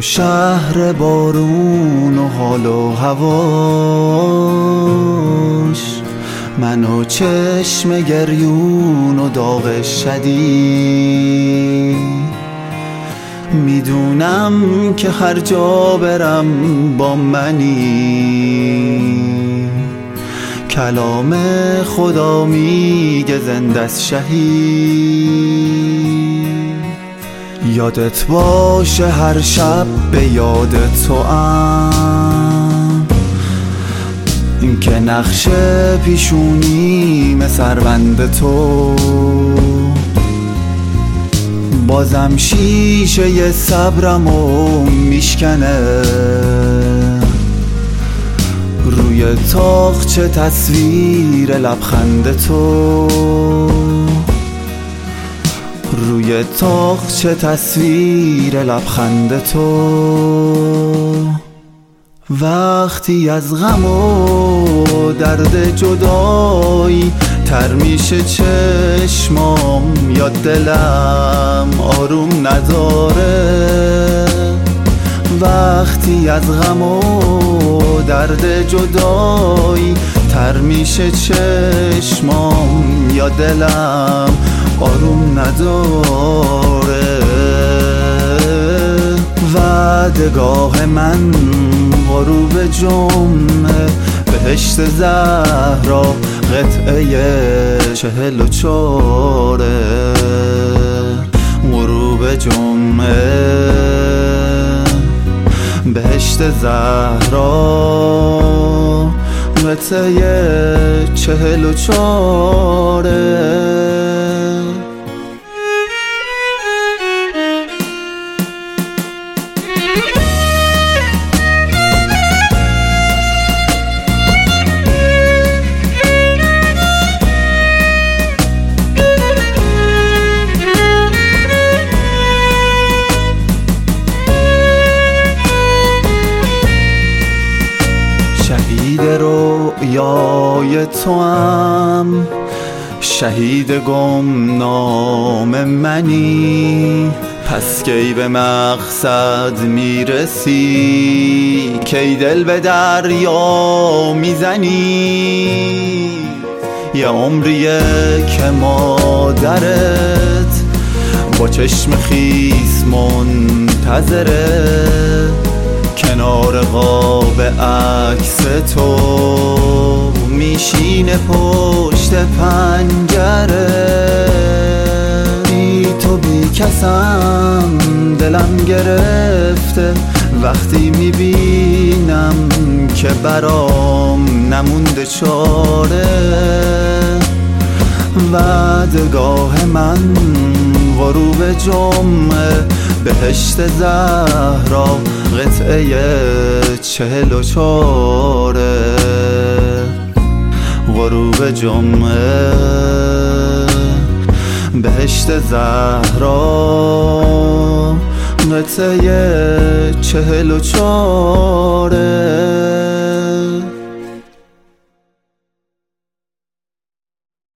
شهر بارون و حال و هواش، من و چشم گریون و داغ شدید. میدونم که هر جا برم با منی، کلام خدا میگه زنده از شهید. یادت باشه هر شب به یاد توام، این که نقش پیشونیم سربند تو. بازم شیشه صبرمو میشکنه، روی تاقچه تصویر لبخند تو، روی تاقچه تصویر لبخند تو. وقتی از غم و درد جدایی تر میشه چشمام، یا دلم آروم نداره. وقتی از غم و درد جدایی تر میشه چشمام، یا دلم آروم نداره. وعدگاه من غروب جمعه، بهشت زهرا قطعه 44. غروب جمعه بهشت زهرا قطعه 44. شهید رویای توام، شهید گمنام منی. پس کی به مقصد میرسی، کی دل به دریا میزنی. یه عمریه که مادرت با چشم خیس منتظره، کنار قاب عکس تو میشینه پشت پنجره. بی تو بی کسم دلم گرفته، وقتی میبینم که برام نمونده چاره. وعدگاه من غروب جمعه، بهشت زهرا قطعه 44. غروب جمعه بهشت زهرا قطعه 44.